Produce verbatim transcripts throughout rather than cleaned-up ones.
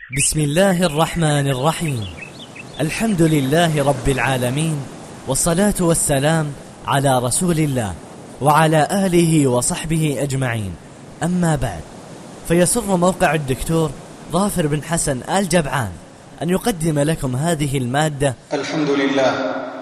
بسم الله الرحمن الرحيم. الحمد لله رب العالمين، والصلاة والسلام على رسول الله وعلى آله وصحبه أجمعين. أما بعد، فيسر موقع الدكتور ظافر بن حسن آل جبعان أن يقدم لكم هذه المادة. الحمد لله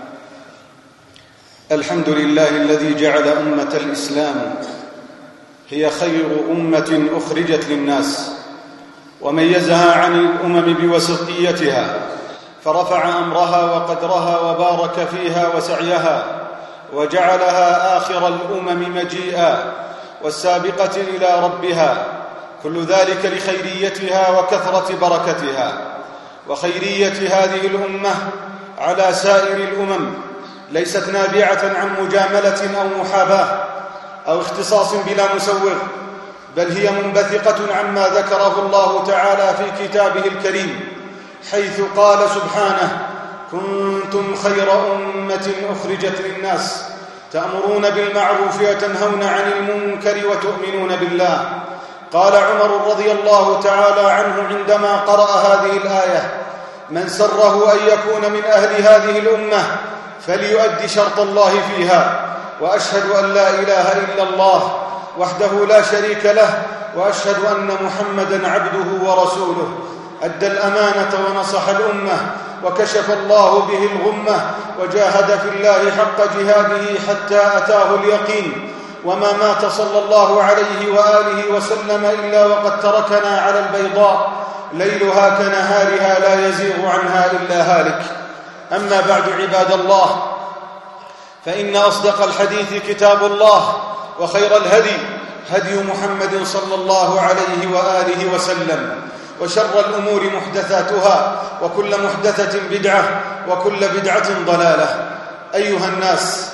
الحمد لله الذي جعل أمة الإسلام هي خير أمة أخرجت للناس، وميزها عن الأمم بوسطيتها، فرفع أمرها وقدرها وبارك فيها وسعيها، وجعلها آخر الأمم مجيئا والسابقة إلى ربها، كل ذلك لخيريتها وكثرة بركتها. وخيرية هذه الأمة على سائر الأمم ليست نابعة عن مجاملة أو محاباة أو اختصاص بلا مسوغ، بل هي منبثقة عما ذكره الله تعالى في كتابه الكريم، حيث قال سبحانه: كنتم خير أمة أخرجت للناس تأمرون بالمعروف وتنهون عن المنكر وتؤمنون بالله. قال عمر رضي الله تعالى عنه عندما قرأ هذه الآية: من سره أن يكون من أهل هذه الأمة فليؤدي شرط الله فيها، وأشهد أن لا إله إلا الله وحده لا شريك له، وأشهد أن محمدًا عبده ورسوله، أدى الأمانة ونصح الأمة، وكشف الله به الغمة، وجاهد في الله حق جهاده حتى أتاه اليقين، وما مات صلى الله عليه وآله وسلم إلا وقد تركنا على البيضاء ليلها كنهارها لا يزيغ عنها إلا هالك. أما بعد، عباد الله، فإن أصدق الحديث كتاب الله، وخير الهدي هدي محمد صلى الله عليه وآله وسلم، وشر الأمور محدثاتها، وكل محدثة بدعة، وكل بدعة ضلالة. أيها الناس،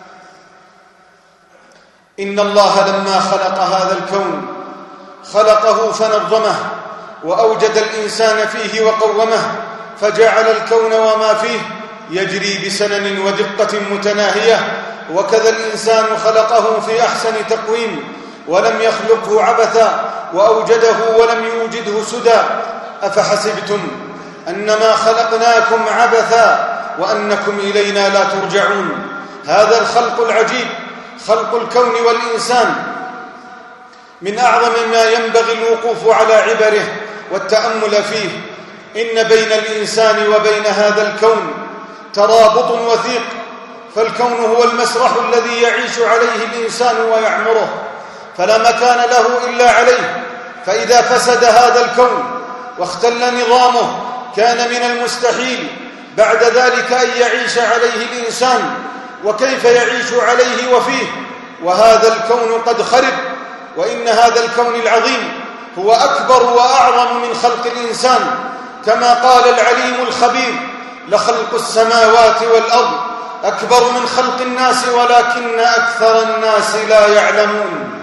إن الله لما خلق هذا الكون خلقه فنظمه، وأوجد الإنسان فيه وقومه، فجعل الكون وما فيه يجري بسنن ودقة متناهية. وكذا الإنسان خلقه في أحسن تقويم، ولم يخلقه عبثا، وأوجده ولم يوجده سدى. أفحسبتم أنما خلقناكم عبثا وأنكم إلينا لا ترجعون. هذا الخلق العجيب، خلق الكون والإنسان، من أعظم ما ينبغي الوقوف على عبره والتأمل فيه. إن بين الإنسان وبين هذا الكون ترابط وثيق، فالكون هو المسرح الذي يعيش عليه الإنسان ويعمره، فلا مكان له إلا عليه. فإذا فسد هذا الكون واختل نظامه كان من المستحيل بعد ذلك أن يعيش عليه الإنسان. وكيف يعيش عليه وفيه وهذا الكون قد خرب؟ وإن هذا الكون العظيم هو أكبر وأعظم من خلق الإنسان، كما قال العليم الخبير: لخلق السماوات والأرض أكبر من خلق الناس ولكن أكثر الناس لا يعلمون.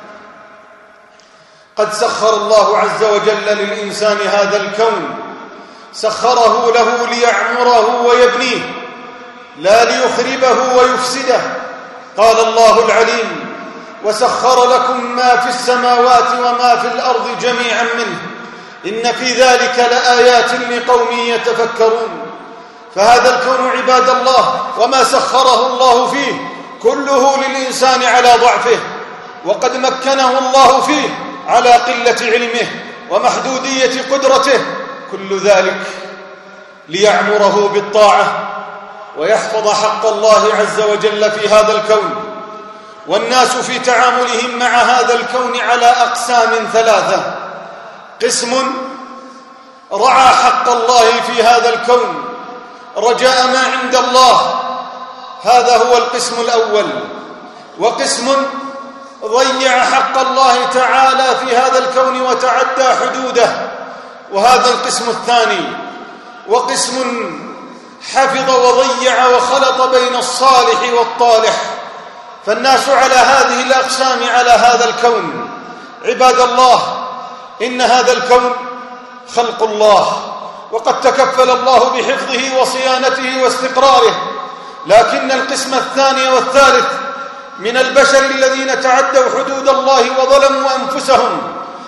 قد سخر الله عز وجل للإنسان هذا الكون، سخره له ليعمره ويبنيه، لا ليخربه ويفسده. قال الله العليم: وسخر لكم ما في السماوات وما في الأرض جميعا منه إن في ذلك لآيات لقوم يتفكرون. فهذا الكون عباد الله وما سخره الله فيه كله للإنسان على ضعفه، وقد مكنه الله فيه على قلة علمه ومحدودية قدرته، كل ذلك ليعمره بالطاعة ويحفظ حق الله عز وجل في هذا الكون. والناس في تعاملهم مع هذا الكون على أقسام ثلاثة: قسم رعى حق الله في هذا الكون رجاء ما عند الله، هذا هو القسم الأول. وقسم ضيع حق الله تعالى في هذا الكون وتعدى حدوده، وهذا القسم الثاني. وقسم حفظ وضيع وخلط بين الصالح والطالح. فالناس على هذه الأقسام على هذا الكون. عباد الله، إن هذا الكون خلق الله، وقد تكفل الله بحفظه وصيانته واستقراره، لكن القسم الثاني والثالث من البشر الذين تعدوا حدود الله وظلموا أنفسهم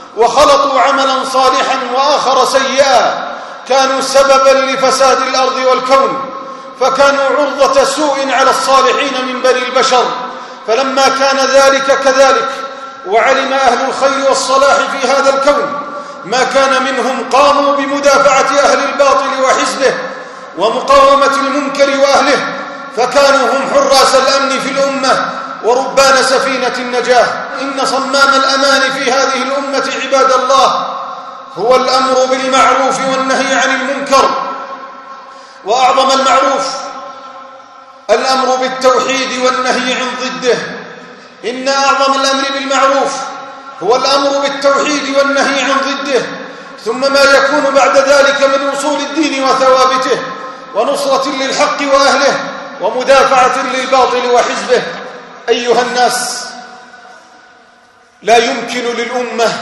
وخلطوا عملا صالحا وآخر سيئا كانوا سببا لفساد الأرض والكون، فكانوا عرضة سوء على الصالحين من بني البشر. فلما كان ذلك كذلك وعلم أهل الخير والصلاح في هذا الكون ما كان منهم قاموا بمدافعة أهل الباطل وحزبه ومقاومة المنكر وأهله، فكانوا هم حراس الأمن في الأمة وربان سفينة النجاة. إن صمام الأمان في هذه الأمة عباد الله هو الأمر بالمعروف والنهي عن المنكر، وأعظم المعروف الأمر بالتوحيد والنهي عن ضده. إن أعظم الأمر بالمعروف هو الأمر بالتوحيد والنهي عن ضده، ثم ما يكون بعد ذلك من أصول الدين وثوابته ونصرة للحق وأهله ومدافعة للباطل وحزبه. أيها الناس، لا يمكن للأمة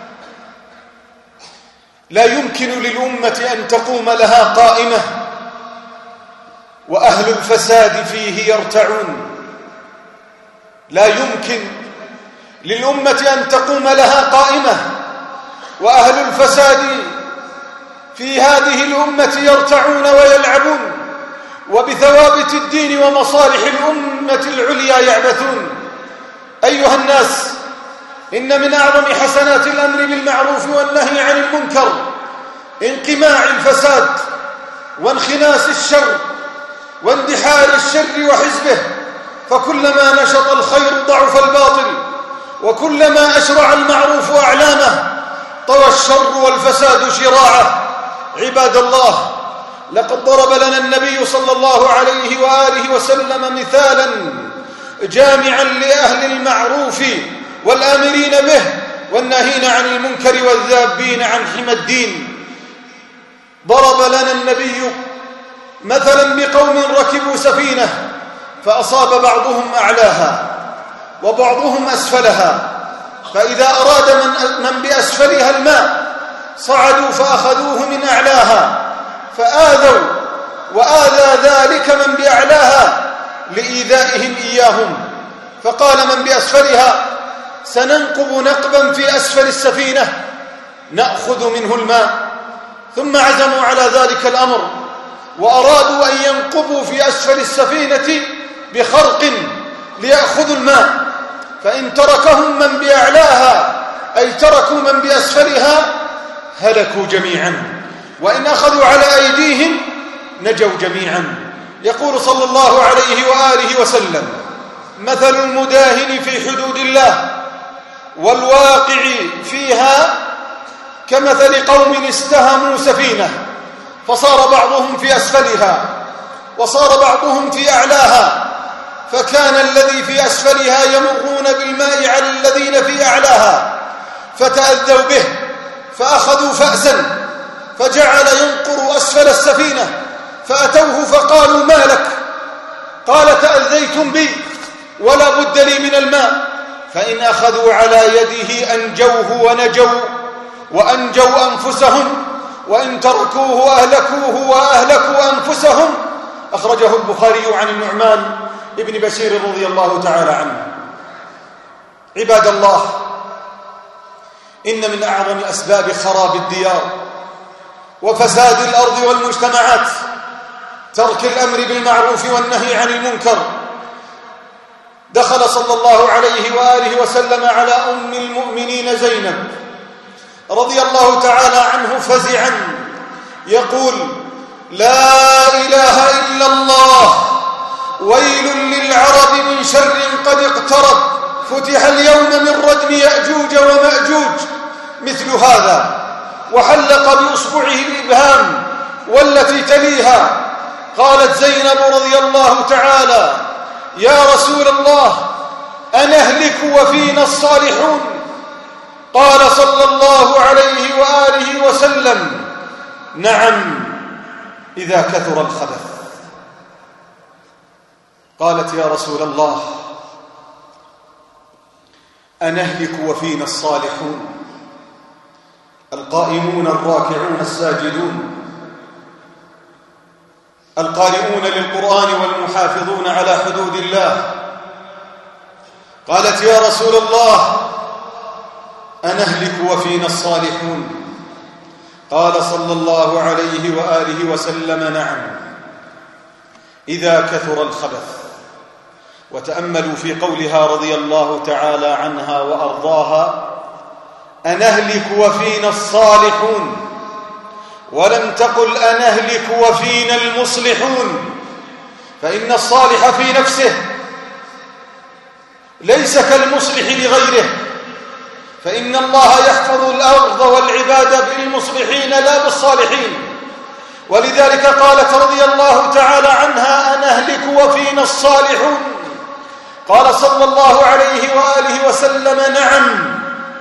لا يمكن للأمة أن تقوم لها قائمة وأهل الفساد فيه يرتعون. لا يمكن للأمة أن تقوم لها قائمة وأهل الفساد في هذه الأمة يرتعون ويلعبون، وبثوابت الدين ومصالح الأمة العليا يعبثون. أيها الناس، إن من أعظم حسنات الأمر بالمعروف والنهي عن المنكر انقماع الفساد وانخناس الشر واندحار الشر وحزبه، فكلما نشط الخير ضعف الباطل، وكلما أشرع المعروف أعلامه طوى الشر والفساد شراعه. عباد الله، لقد ضرب لنا النبي صلى الله عليه وآله وسلم مثالا جامعا لأهل المعروف والآمرين به والناهين عن المنكر والذابين عن حمى الدين. ضرب لنا النبي مثلا بقوم ركبوا سفينة فأصاب بعضهم أعلاها وبعضهم أسفلها، فإذا أراد من, من بأسفلها الماء صعدوا فأخذوه من أعلاها فآذوا، وآذى ذلك من بأعلاها لإيذائهم إياهم، فقال من بأسفلها سننقب نقبا في أسفل السفينة نأخذ منه الماء. ثم عزموا على ذلك الأمر وأرادوا أن ينقبوا في أسفل السفينة بخرق ليأخذوا الماء، فإن تركهم من بأعلاها أي تركوا من بأسفلها هلكوا جميعا، وإن أخذوا على أيديهم نجوا جميعا. يقول صلى الله عليه وآله وسلم: مثل المداهن في حدود الله والواقع فيها كمثل قوم استهموا سفينة فصار بعضهم في أسفلها وصار بعضهم في أعلاها، فكان الذي في أسفلها يمرون بالماء على الذين في أعلاها فتأذوا به فأخذوا فأسا فجعل ينقر أسفل السفينة، فأتوه فقالوا: ما لك؟ قال: تأذيتم بي ولا بد لي من الماء. فإن أخذوا على يده أنجوه ونجوا وأنجوا أنفسهم، وإن تركوه أهلكوه وأهلكوا أنفسهم. أخرجه البخاري عن النعمان ابن بشير رضي الله تعالى عنه. عباد الله، إن من أعظم أسباب خراب الديار وفساد الأرض والمجتمعات ترك الأمر بالمعروف والنهي عن المنكر. دخل صلى الله عليه وآله وسلم على أم المؤمنين زينب رضي الله تعالى عنه فزعا يقول: لا إله إلا الله، ويل للعرب من شر قد اقترب، فتح اليوم من ردم يأجوج ومأجوج مثل هذا. وحلق بإصبعه الإبهام والتي تليها. قالت زينب رضي الله تعالى: يا رسول الله، أنهلك وفينا الصالحون؟ قال صلى الله عليه وآله وسلم: نعم، إذا كثر الخبث. قالت: يا رسول الله، أنهلك وفينا الصالحون؟ القائمون الراكعون الساجدون، القارئون للقرآن والمحافظون على حدود الله. قالت: يا رسول الله، أنهلك وفينا الصالحون؟ قال صلى الله عليه وآله وسلم: نعم، إذا كثر الخبث. وتأملوا في قولها رضي الله تعالى عنها وأرضاها: أنهلك وفينا الصالحون، ولم تقل أنهلك وفينا المصلحون، فإن الصالح في نفسه ليس كالمصلح لغيره، فإن الله يحفظ الأرض والعباد بالمصلحين لا بالصالحين. ولذلك قالت رضي الله تعالى عنها: أنهلك وفينا الصالحون. قال صلى الله عليه وآله وسلم: نعم،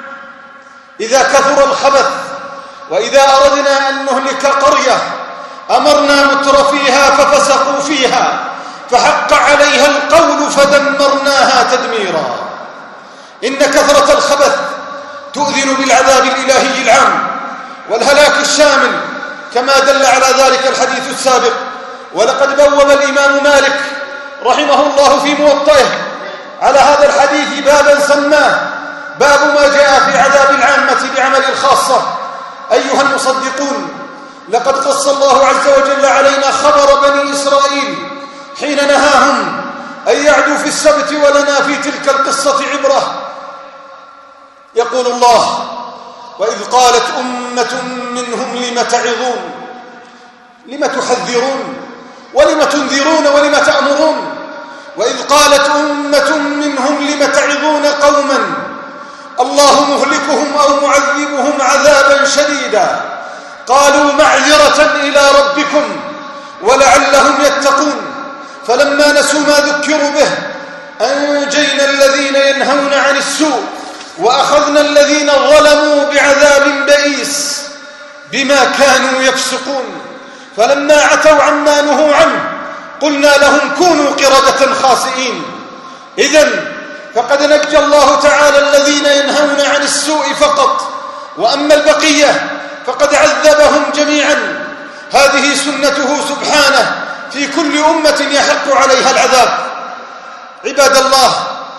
إذا كثر الخبث وإذا أردنا أن نهلك قرية أمرنا مترفيها ففسقوا فيها فحق عليها القول فدمرناها تدميرا. إن كثرة الخبث تؤذن بالعذاب الإلهي العام والهلاك الشامل، كما دل على ذلك الحديث السابق. ولقد بوب الإمام مالك رحمه الله في موطئه على هذا الحديث بابا سماه باب ما جاء في عذاب العامة بعمل الخاصة. أيها المصدقون، لقد قص الله عز وجل علينا خبر بني إسرائيل حين نهاهم أن يعدوا في السبت، ولنا في تلك القصة عبرة. يقول الله: وإذ قالت أمة منهم لم تعظون، لم تحذرون، ولم تنذرون، ولم تأمرون. وإذ قالت أمة منهم لم تعظون قوما الله مهلكهم أو معذبهم عذابا شديدا قالوا معذرة إلى ربكم ولعلهم يتقون. فلما نسوا ما ذكروا به أنجينا الذين ينهون عن السوء وأخذنا الذين ظلموا بعذاب بئيس بما كانوا يفسقون. فلما عتوا عما نهوا عنه قلنا لهم كونوا قردة خاسئين. إذن فقد نجى الله تعالى الذين ينهون عن السوء فقط، وأما البقية فقد عذبهم جميعا. هذه سنته سبحانه في كل أمة يحق عليها العذاب. عباد الله،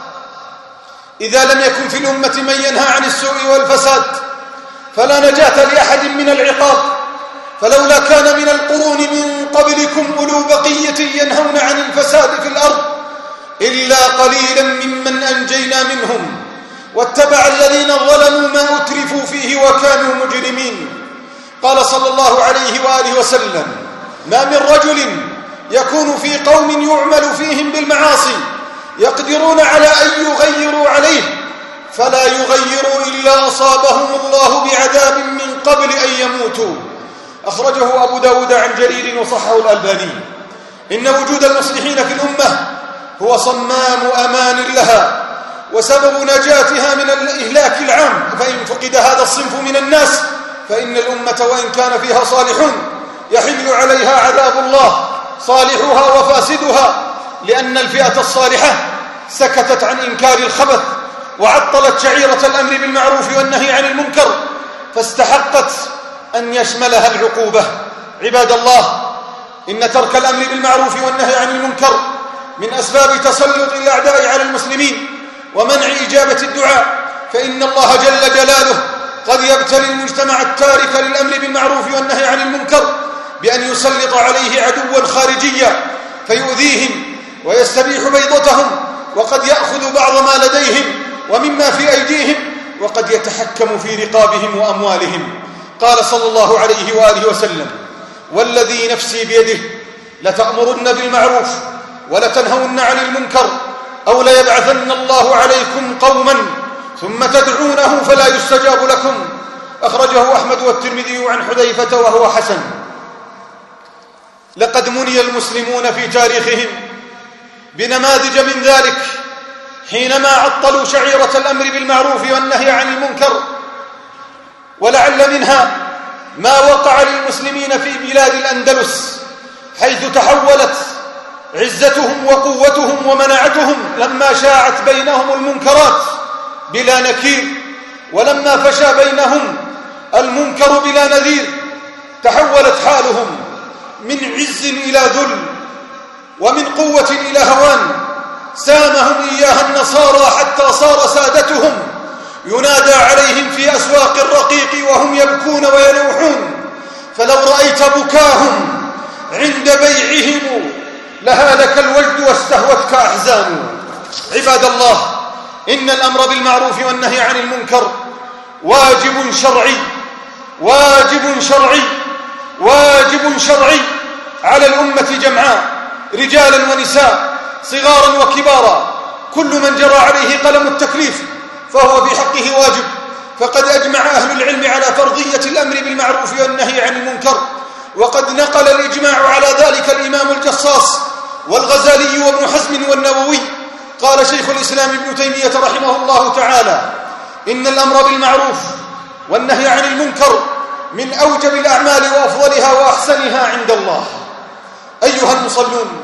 إذا لم يكن في الأمة من ينهى عن السوء والفساد فلا نجاة لأحد من العقاب. فلولا كان من القرون من قبلكم أولو بقية ينهون عن الفساد في الأرض إلا قليلا ممن أنجينا منهم واتبع الذين ظلموا ما أترفوا فيه وكانوا مجرمين. قال صلى الله عليه وآله وسلم: ما من رجل يكون في قوم يعمل فيهم بالمعاصي يقدرون على أن يغيروا عليه فلا يغيروا إلا أصابهم الله بعذاب من قبل أن يموتوا. أخرجه أبو داود عن جرير وصححه الألباني. إن وجود المصلحين في الأمة هو صمام أمان لها وسبب نجاتها من الإهلاك العام. فإن فقد هذا الصنف من الناس فإن الأمة وإن كان فيها صالحون يحل عليها عذاب الله صالحها وفاسدها، لأن الفئة الصالحة سكتت عن إنكار الخبث وعطلت شعيرة الأمر بالمعروف والنهي عن المنكر فاستحقت أن يشملها العقوبة. عباد الله، إن ترك الأمر بالمعروف والنهي عن المنكر من أسباب تسلط الأعداء على المسلمين ومنع إجابة الدعاء. فإن الله جل جلاله قد يبتلي المجتمع التارك للأمر بالمعروف والنهي عن المنكر بأن يسلط عليه عدوا خارجيا فيؤذيهم ويستبيح بيضتهم، وقد يأخذ بعض ما لديهم ومما في أيديهم، وقد يتحكم في رقابهم وأموالهم. قال صلى الله عليه وآله وسلم: والذي نفسي بيده لتأمرن بالمعروف ولتنهون عن المنكر أو ليبعثن الله عليكم قوما ثم تدعونه فلا يستجاب لكم. أخرجه أحمد والترمذي عن حذيفة وهو حسن. لقد مني المسلمون في تاريخهم بنماذج من ذلك حينما عطلوا شعيرة الأمر بالمعروف والنهي عن المنكر، ولعل منها ما وقع للمسلمين في بلاد الأندلس حيث تحولت عزتهم وقوتهم ومناعتهم لما شاعت بينهم المنكرات بلا نكير، ولما فشى بينهم المنكر بلا نذير تحولت حالهم من عز إلى ذل ومن قوة إلى هوان. سامهم إياها النصارى حتى صار سادتهم ينادى عليهم في أسواق الرقيق وهم يبكون وينوحون، فلو رأيت بكاهم عند بيعهم لهالك الوجد واستهوتك أحزان. عباد الله، إن الأمر بالمعروف والنهي عن المنكر واجب شرعي واجب شرعي واجب شرعي على الأمة جمعاء، رجالا ونساء، صغارا وكبارا، كل من جرى عليه قلم التكليف فهو في حقه واجب. فقد أجمع أهل العلم على فرضية الأمر بالمعروف والنهي عن المنكر، وقد نقل الإجماع على ذلك الإمام الجصاص والغزالي وابن حزم والنووي. قال شيخ الإسلام ابن تيمية رحمه الله تعالى: إن الأمر بالمعروف والنهي عن المنكر من أوجب الأعمال وأفضلها وأحسنها عند الله. أيها المصلون،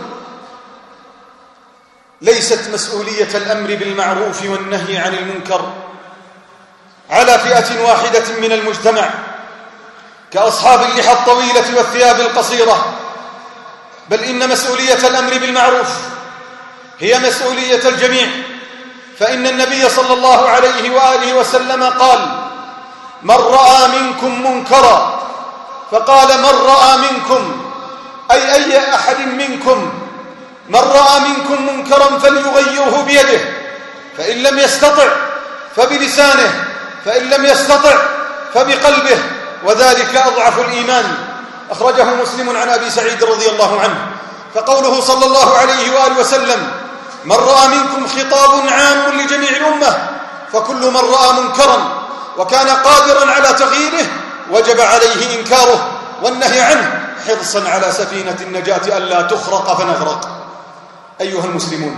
ليست مسؤولية الأمر بالمعروف والنهي عن المنكر على فئة واحدة من المجتمع كأصحاب اللحى الطويلة والثياب القصيرة، بل إن مسؤولية الأمر بالمعروف هي مسؤولية الجميع. فإن النبي صلى الله عليه وآله وسلم قال: من رأى منكم منكرا، فقال: من رأى منكم أي أي أحد منكم، من رأى منكم منكرا فليغيره بيده، فإن لم يستطع فبلسانه، فإن لم يستطع فبقلبه، وذلك أضعف الإيمان. أخرجه مسلم عن أبي سعيد رضي الله عنه. فقوله صلى الله عليه وآله وسلم: من رأى منكم خطاب عام لجميع الأمة، فكل من رأى منكرا وكان قادرا على تغييره وجب عليه إنكاره والنهي عنه، حرصا على سفينة النجاة ألا تخرق فنغرق. أيها المسلمون،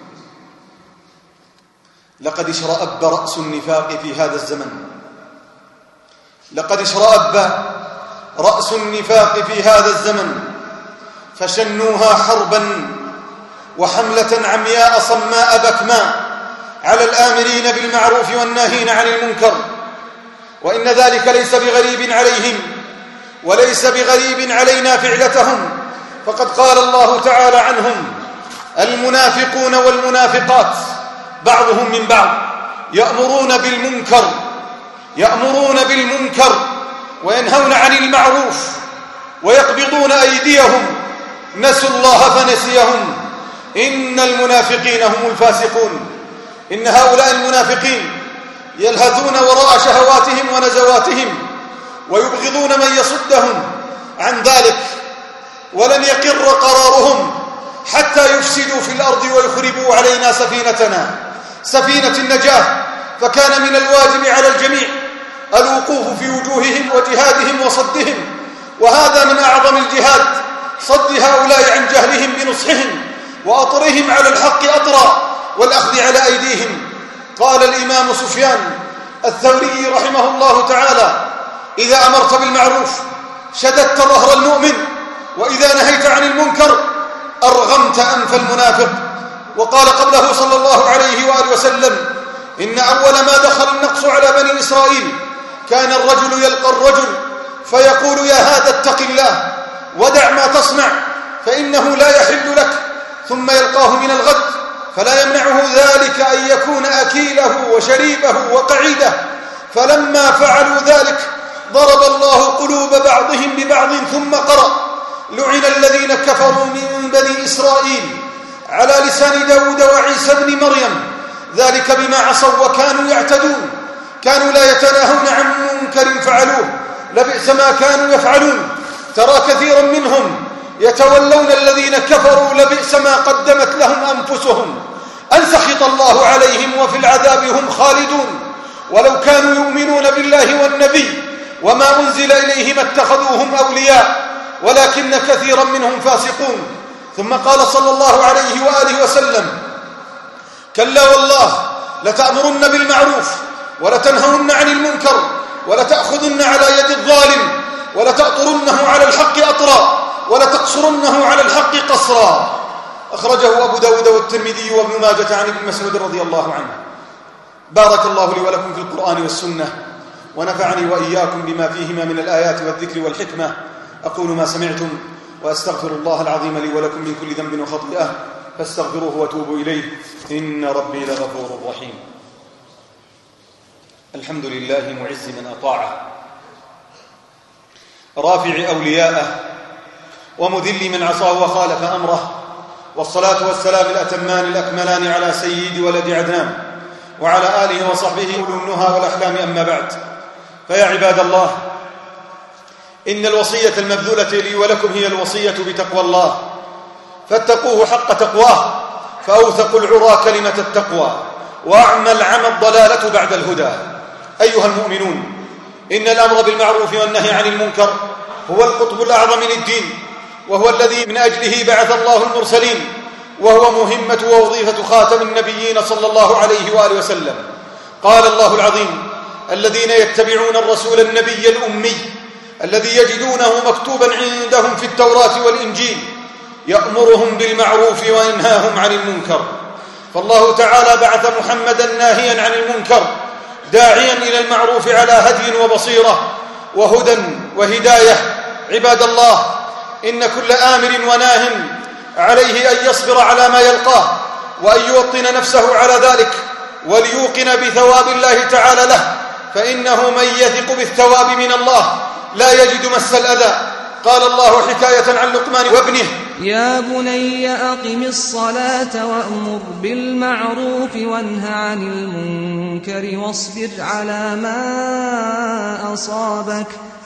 لقد اشرأب رأس النفاق في هذا الزمن، لقد اشرأب رأس النفاق في هذا الزمن، فشنوها حربا وحملة عمياء صماء بكماء على الآمرين بالمعروف والناهين عن المنكر. وإن ذلك ليس بغريب عليهم وليس بغريب علينا فعلتهم، فقد قال الله تعالى عنهم: المنافقون والمنافقات بعضهم من بعض يأمرون بالمنكر يأمرون بالمنكر وينهون عن المعروف ويقبضون أيديهم، نسوا الله فنسيهم، إن المنافقين هم الفاسقون. إن هؤلاء المنافقين يلهثون وراء شهواتهم ونزواتهم ويبغضون من يصدهم عن ذلك، ولن يقر قرارهم حتى يفسدوا في الأرض ويخربوا علينا سفينتنا، سفينة النجاة. فكان من الواجب على الجميع الوقوف في وجوههم وجهادهم وصدهم، وهذا من أعظم الجهاد، صد هؤلاء عن جهلهم بنصحهم وأطرهم على الحق أطرا والأخذ على أيديهم. قال الإمام سفيان الثوري رحمه الله تعالى: إذا أمرت بالمعروف شددت ظهر المؤمن، وإذا نهيت عن المنكر أرغمت أنف المنافق. وقال قبله صلى الله عليه وآله وسلم: إن أول ما دخل النقص على بني إسرائيل كان الرجل يلقى الرجل فيقول: يا هذا اتق الله ودع ما تصنع فإنه لا يحل لك، ثم يلقاه من الغد فلا يمنعه ذلك أن يكون أكيله وشريبه وقعيده. فلما فعلوا ذلك ضرب الله قلوب بعضهم ببعض، ثم قرأ: لعن الذين كفروا من بني إسرائيل على لسان داود وعيسى بن مريم، ذلك بما عصوا وكانوا يعتدون، كانوا لا يتناهون عن منكر فعلوه، لبئس ما كانوا يفعلون. ترى كثيرا منهم يتولون الذين كفروا، لبئس ما قدمت لهم أنفسهم، أن سخط الله عليهم وفي العذاب هم خالدون. ولو كانوا يؤمنون بالله والنبي وما أنزل إليهم اتخذوهم أولياء، ولكن كثيرا منهم فاسقون. ثم قال صلى الله عليه وآله وسلم: كلا والله لتأمرن بالمعروف ولتنهون عن المنكر ولتأخذن على يد الظالم ولتأطرنه على الحق أطرا ولتقصرنه على الحق قصرا. أخرجه أبو داود والترمذي وابن ماجة عن ابن مسعود رضي الله عنه. بارك الله لي ولكم في القرآن والسنة، ونفعني وإياكم بما فيهما من الآيات والذكر والحكمة. أقول ما سمعتم وأستغفر الله العظيم لي ولكم من كل ذنب وخطيئة، فاستغفروه وتوبوا إليه، إن ربي لغفور رحيم. الحمد لله معز من أطاعه، رافع أولياءه، ومذل من عصاه وخالف أمره، والصلاة والسلام الأتمان الأكملان على سيد ولد عدنان وعلى آله وصحبه أولو النهى والأحلام. أما بعد، فيا عباد الله، إن الوصية المبذولة لي ولكم هي الوصية بتقوى الله، فاتقوه حق تقواه، فأوثق العرى كلمة التقوى، وأعمى العمى الضلالة بعد الهدى. أيها المؤمنون، إن الأمر بالمعروف والنهي عن المنكر هو القطب الأعظم من الدين، وهو الذي من أجله بعث الله المرسلين، وهو مهمة ووظيفة خاتم النبيين صلى الله عليه وآله وسلم. قال الله العظيم: الذين يتبعون الرسول النبي الأمي الذي يجدونه مكتوبا عندهم في التوراة والإنجيل يأمرهم بالمعروف وينهاهم عن المنكر. فالله تعالى بعث محمدا ناهيا عن المنكر، داعيا إلى المعروف على هدي وبصيرة وهدى وهداية. عباد الله، إن كل آمر وناه عليه أن يصبر على ما يلقاه، وأن يوطن نفسه على ذلك، وليوقن بثواب الله تعالى له، فإنه من يثق بالثواب من الله لا يجد مس الأذى. قال الله حكاية عن لقمان وابنه: يا بني أقم الصلاة وأمر بالمعروف وانه عن المنكر واصبر على ما أصابك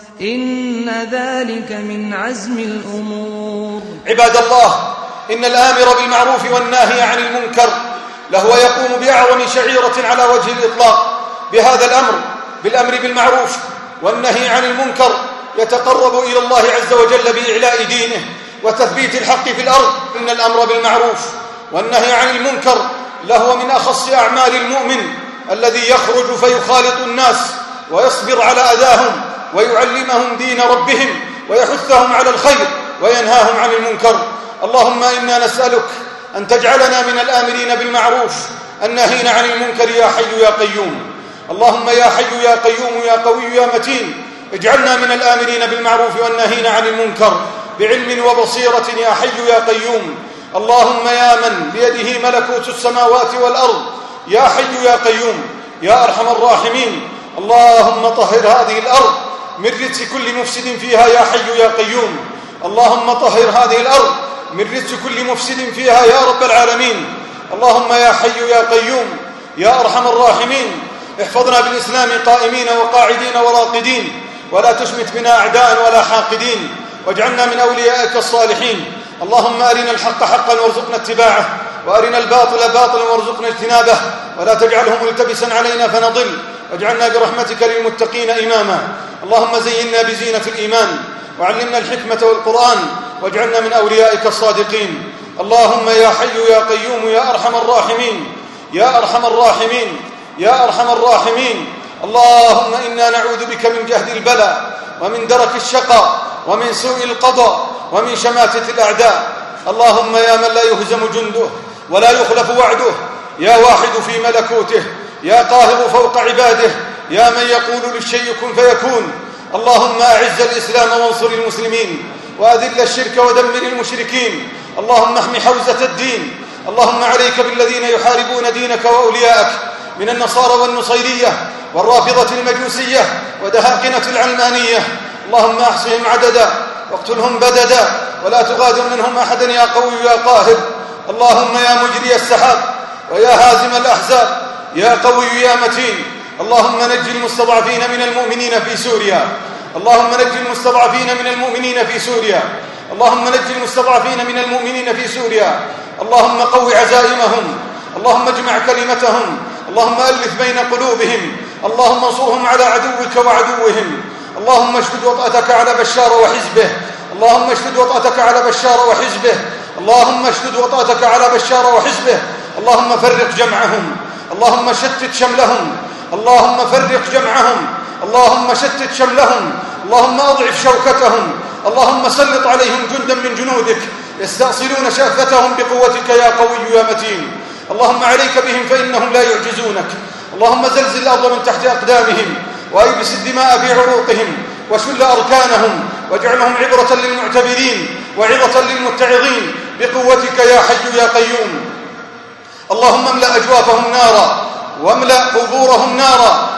إن ذلك من عزم الأمور. عباد الله، إن الآمر بالمعروف والناهي عن المنكر لهو يقوم بأعظم شعيرة على وجه الإطلاق. بهذا الأمر بالأمر بالمعروف والنهي عن المنكر يتقرب إلى الله عز وجل بإعلاء دينه وتثبيت الحق في الأرض. إن الأمر بالمعروف والنهي عن المنكر لهو من أخص أعمال المؤمن الذي يخرج فيخالط الناس ويصبر على أذاهم ويعلمهم دين ربهم ويحثهم على الخير وينهاهم عن المنكر. اللهم إنا نسألك أن تجعلنا من الآمرين بالمعروف الناهين عن المنكر يا حي يا قيوم. اللهم يا حي يا قيوم يا قوي يا متين، اجعلنا من الآمرين بالمعروف والناهين عن المنكر بعلم وبصيرة يا حي يا قيوم. اللهم يا من بيده ملكوت السماوات والأرض يا حي يا قيوم يا أرحم الراحمين، اللهم طهر هذه الأرض من رجس كل مفسد فيها يا حي يا قيوم. اللهم طهر هذه الأرض من رجس كل مفسد فيها يا رب العالمين. اللهم يا حي يا قيوم يا أرحم الراحمين، احفظنا بالإسلام قائمين وقاعدين وراقدين، ولا تشمت بنا أعداء ولا حاقدين، واجعلنا من أوليائك الصالحين. اللهم أرنا الحق حقا وارزقنا اتباعه، وأرنا الباطل باطلا وارزقنا اجتنابه، ولا تجعله ملتبسا علينا فنضل، واجعلنا برحمتك للمتقين إماما. اللهم زينا بزينة الإيمان، وعلمنا الحكمة والقرآن، واجعلنا من أوليائك الصادقين. اللهم يا حي يا قيوم يا أرحم الراحمين يا أرحم الراحمين يا أرحم الراحمين، اللهم إنا نعوذ بك من جهد البلاء ومن درك الشقاء ومن سوء القضاء ومن شماتة الأعداء. اللهم يا من لا يهزم جنده ولا يخلف وعده، يا واحد في ملكوته، يا قاهر فوق عباده، يا من يقول للشيء كن فيكون. اللهم أعز الإسلام وانصر المسلمين، وأذل الشرك ودمر المشركين. اللهم احم حوزة الدين. اللهم عليك بالذين يحاربون دينك وأولياءك من النصارى والنصيرية والرافضة المجوسية ودهاقنة العلمانية. اللهم احصهم عددا واقتلهم بددا، ولا تغادر منهم أحدا يا قوي يا قاهر. اللهم يا مجري السحاب ويا هازم الأحزاب يا قوي يا متين، اللهم نج المستضعفين من المؤمنين في سوريا. اللهم نج المستضعفين من المؤمنين في سوريا. اللهم نج المستضعفين من المؤمنين في سوريا. اللهم قو عزائمهم، اللهم اجمع كلمتهم، اللهم ألف بين قلوبهم، اللهم انصرهم على عدوك وعدوهم. اللهم اشدد وطأتك على بشار وحزبه، اللهم اشدد وطأتك على بشار وحزبه، اللهم اشدد وطأتك على بشار وحزبه. اللهم فرق جمعهم، اللهم شتت شملهم، اللهم فرق جمعهم، اللهم شتت شملهم، اللهم أضعف شوكتهم، اللهم سلط عليهم جندا من جنودك يستأصلون شافتهم بقوتك يا قوي يا متين. اللهم عليك بهم فإنهم لا يعجزونك. اللهم زلزل الأرض من تحت أقدامهم، وأيبس الدماء في عروقهم، وشل أركانهم، واجعلهم عبرة للمعتبرين وعظة للمتعظين بقوتك يا حي يا قيوم. اللهم املأ أجوافهم نارا، واملأ قبورهم نارا،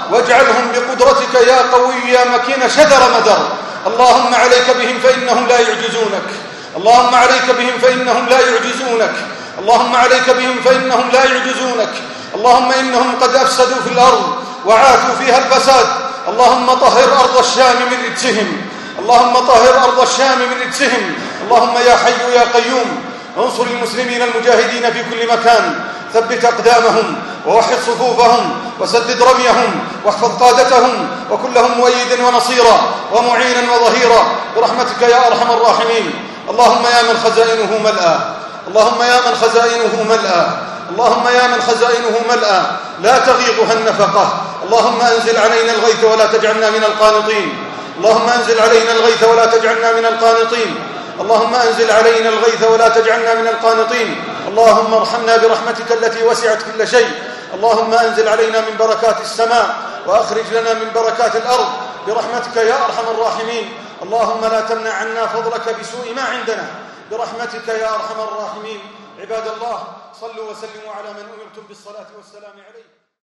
واجعلهم بقدرتك يا قوي يا مكين شذر مدر. اللهم عليك بهم فإنهم لا يعجزونك، اللهم عليك بهم فإنهم لا يعجزونك، اللهم عليك بهم فإنهم لا يعجزونك. اللهم إنهم قد أفسدوا في الأرض وعاثوا فيها الفساد. اللهم طهر أرض الشام من رجسهم، اللهم طهر أرض الشام من رجسهم. اللهم يا حي يا قيوم انصر المسلمين المجاهدين في كل مكان، ثبت أقدامهم ووحد صفوفهم وسدد رميهم واحفظ قادتهم وكلهم مؤيدا ونصيرا ومعينا وظهيرا برحمتك يا أرحم الراحمين. اللهم يا من خزائنه ملأى، اللهم يا من خزائنه ملأى، اللهم يا من خزائنه ملأى لا تغيضها النفقة. اللهم أنزل علينا الغيث ولا تجعلنا من القانطين، اللهم أنزل علينا الغيث ولا تجعلنا من القانطين، اللهم أنزل علينا الغيث ولا تجعلنا من القانطين. اللهم ارحمنا برحمتك التي وسعت كل شيء. اللهم أنزل علينا من بركات السماء وأخرج لنا من بركات الأرض برحمتك يا أرحم الراحمين. اللهم لا تمنع عنا فضلك بسوء ما عندنا برحمتك يا أرحم الراحمين. عباد الله، صلوا وسلموا على من أمرتم بالصلاة والسلام عليه.